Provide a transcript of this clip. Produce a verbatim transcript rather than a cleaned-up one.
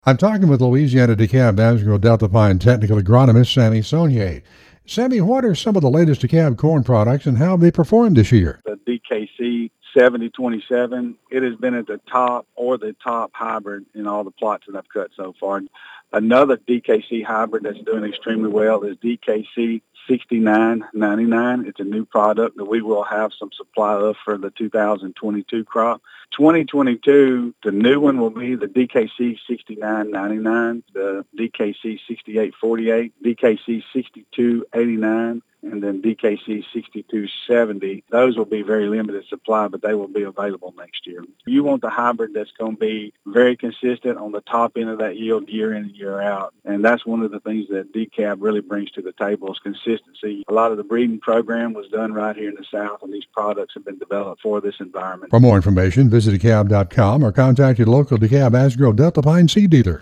I'm talking with Louisiana DeKalb Asgrow Delta Pine technical agronomist Sammy Saunier. Sammy, what are some of the latest DeKalb corn products and how have they performed this year? The D K C seventy twenty-seven, it has been at the top or the top hybrid in all the plots that I've cut so far. Another D K C hybrid that's doing extremely well is D K C sixty-nine ninety-nine. It's a new product that we will have some supply of for the two thousand twenty-two crop. twenty twenty-two, the new one will be the D K C sixty-nine ninety-nine, the D K C sixty-eight forty-eight, D K C sixty-two eighty-nine, and then D K C sixty-two seventy. Those will be very limited supply, but they will be available next year. You want the hybrid that's going to be very consistent on the top end of that yield year in and year out. And that's one of the things that D K A B really brings to the table is consistency. A lot of the breeding program was done right here in the South, and these products have been developed for this environment. For more information, visit DeKalb dot com or contact your local DeKalb Asgrow Delta Pine seed dealer.